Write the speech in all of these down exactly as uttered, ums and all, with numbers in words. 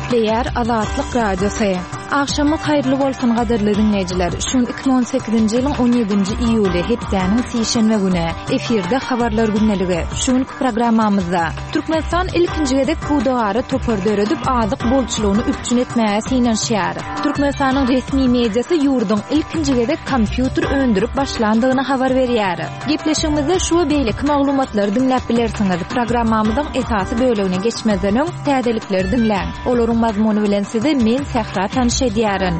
Nükleer Azatlyk Radiosu. Akşamı hayırlı bolsun gaderli dinleyijiler. Şun iki bin on sekizinji ýylyň on ýedinji iýuly hepdäniň sişenme güni efirde habarlar günneligi. Şun programmamyzda Türkmenistan ilkinji gedek bu dogary topar döredip azyk bolçulugyny üpçün etmäge sinenşýär. Türkmenistanyň resmi mediýasy ýurduň ilkinji gedek kompýuter öndürip başlandygyny habar berýär. Gepleşigimizde şu beýlik maglumatlary dinläp bilersiňiz. Programmamyzyň esasy bölegine geçmezden öň täzelikleri dinläň. Olaryň mazmuny bilen size men Sehra tanışýaryn.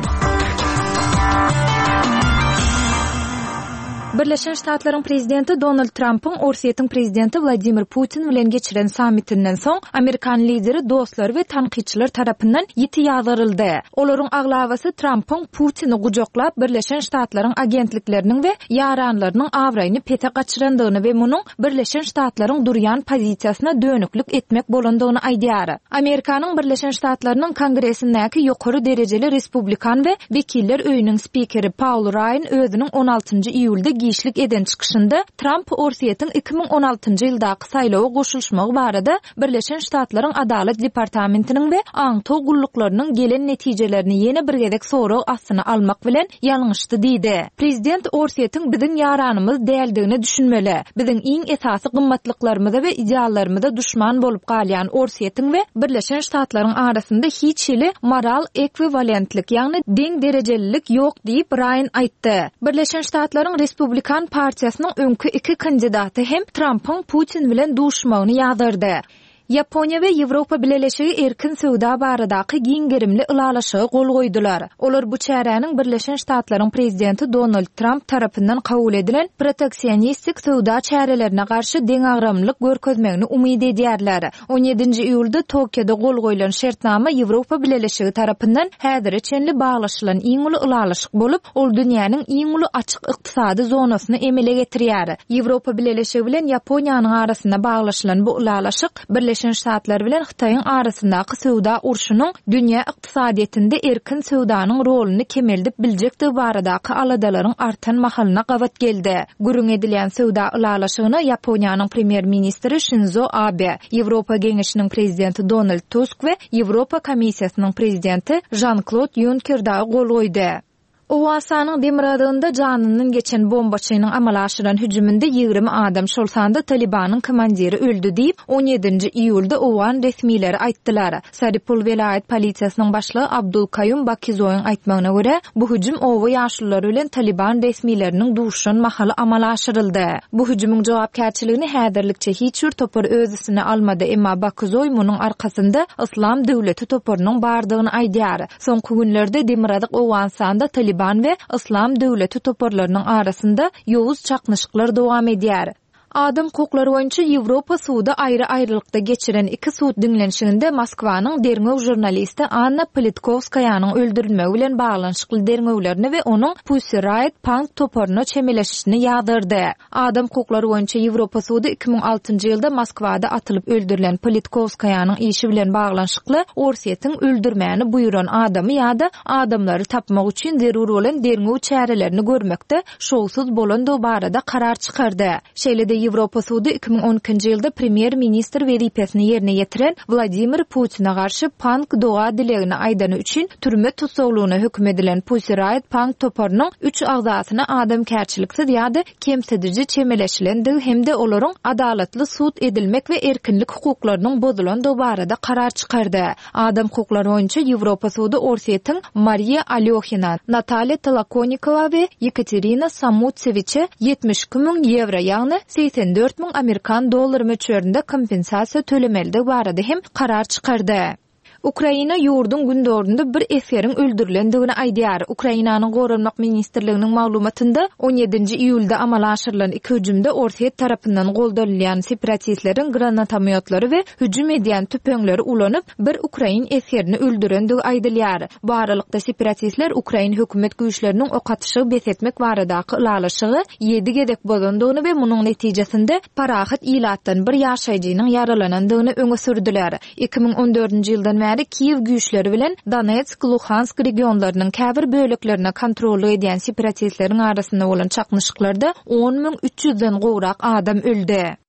Birleşen Ştatlaryň prezidenti Donald Trump'ın Orsiýetiň prezidenti Vladimir Putin bilen geçiren sammitinden soň Amerikan lideri dostlary we tanqidçiler tarapyndan ýiti ýazaryldy. Olaryň aglawasy Trump'ın Putin'i gujoklap Birleşen Ştatlaryň agentlikleriniň we ýaranlarynyň awraýyny pete gaçyrandygyny we munyň Birleşen Ştatlaryň durýan pozisiýasyna dönüklik etmek bolandygyny aýdýar. Amerikanyň Birleşen Ştatlarynyň Kongresindäki ýokary derejeli Respublikan we Wekiller öýüniň spikeri Paul Ryan özüniň on altynjy iýulda gişlik eden çıkışında Trump Orsiýetiň iki bin on altynjy ýyldaky saýlawa goşulmagy barada Birleşen Ştatlaryň Adalet Departamentiniň we aňto gullyklarynyň gelen netijelerini ýene bir gedek sorag astyna almak bilen ýalňyşdy diýdi. Prezident Orsiýetiň biziň ýaranymyz däldigini düşünmeli. Biziň iň esasy gymmatlyklarymyza we ideallarymyza düşman bolup galýan Orsiýetiň we Birleşen Ştatlaryň arasynda hiç hili moral ekwivalentlik ýagny deň derejelilik ýok diýip Ryan aýtdy. Birleşen Ştatlaryň Respublikan partiýasynyň öňkü iki kandidaty hem Trump'ın Putin bilen duşmagyny ýazardy. Yaponiya we Ýewropa Birleşigi erkin söwda baradaky giňgerimli ılalaşygy gol goýdular. Olar bu çäräniň Birleşen Ştatlaryň prezidenti Donald Trump tarapyndan kabul edilen proteksionistik söwda çärelerine garşy deň agramlyk görkezmegini umyt edýärler. on ýedinji iýulda Tokioda gol goýulan şertnama Ýewropa Birleşigi tarapyndan häzirçe çenli baglaşylan iň uly ılalaşyk bolup, ol dünýäniň iň uly açyk ykdysady zonasyny emele getirýär. Ýewropa Birleşigi bilen Yaponiýanyň arasynda baglaşylan bu ılalaşyk Birleşen Ştatlar bilen Xitayň arasyndaky söwda urşunyň dünýä ykdysadyetinde erkin söwdanyň roluny kemeldip biljekdi baradaky aladalaryň artan mahalyna gawat geldi. Gürüň edilen söwda ılalaşygyny Yaponiýanyň premier ministri Shinzo Abe, Ýewropa Geňeşiniň prezidenti Donald Tusk we Ýewropa Komissiýasynyň prezidenti Jean-Claude Juncker da gol goýdy. Owasanyň Demiradynda janynyň geçen bombaçynyň amala aşyran hüjüminde ýigirmi adam şolsanda Talibanyň komandiri öldü diýip on ýedinji iýulda Owan resmileri aýtdylar. Saripul velayet polisiýasynyň başlygy Abdul Kayyum Bakizowyň aýtmagyna görä, bu hüjüm owa ýaşlylar bilen Taliban resmileriniň duşan mahaly amala aşyryldy. Bu hüjümüň jogapkärçiligini häzirlikçe hiç bir topar özüsine almady, emma Bakizow munyň arkasynda Islam döwleti toparynyň bardygyny aýdýar. Soňky günlerde Demiradyk Owansanda Taliban ve Islam döwleti toparlarynyň arasynda ýowuz çaknyşyklar dowam edýär. Adam hukuklary boýunça Ýewropa suwda aýry-aýrylykda geçiren iki suwd dinlenşiginde Moskwanyň derňöw jurnalisti Anna Politkovskaýanyň öldürilmegi bilen baglanyşykly derňöwlerini we onuň Pussy Riot punk toparyna çemeleşişini ýagdyrdy. Adam hukuklary boýunça Ýewropa suwdy iki bin altynjy ýylda Moskwada atylyp öldürilen Politkovskaýanyň işi bilen baglanyşykly Orsiýetiň öldürmäni buýuran adamy ýa-da adamlary tapmak üçin zerur bolan derňöw çärelerini görmekde şowsuz bolan do barada karar çykardy. Şeýle Ýewropa suwdy iki bin on ikinji ýylda premier ministr wezipesini ýerine ýetiren Vladimir Putin'e garşy punk doğa dilegini aýdany üçin türme tutsaglygyna hökm edilen Pussy Riot punk toparynyň üç agzasyna adamkärçiliksiz ýa-da kemsedirji çemeleşilendi hemde olaryň adalatly suwd edilmek we erkinlik hukuklarynyň bozulan do barada karar çykardy. Adam hukuklary boýunça Ýewropa suwdy Orsiýetiň Maria Alyokhina, Natalia Tolokonnikova we Yekaterina Samutseviçe ýetmiş iki miň ýewro ýagny seksen dört miň Amerikan dollary möçberinde kompensasiýa tölemeldi barada hem karar çykardy. Ukraina ýurdun gündöründe bir eferiň öldürilendigini aýdýar. Ukrainanyň Gorunmak ministrliginiň maglumatynda on ýedinji iýulda amala aşyrylan iki hüjümde Orsiýet tarapyndan goldanylýan separatistleriň granatomyotlary we hüjüm edýän tüpeňleri ulanyp bir Ukrain eferini öldürendigi aýdylýar. Bu aralykda separatistler Ukrain hökümet güýçleriniň ok atyshy besetmek baradaky ılalaşygy ýedi gedek bolandygyny we munyň netijesinde parahat ilatdan bir ýaşaýjynyň yaralanandygyny öňe sürdüler. iki bin on dördünji ýyldan Kiyev güýçleri bilen Donetsk, Luhansk regionlarynyň käbir böleklerine kontrol edýän separatistleriň arasynda bolan çaknyşyklarda on miň üç ýüzden gowrak adam öldü.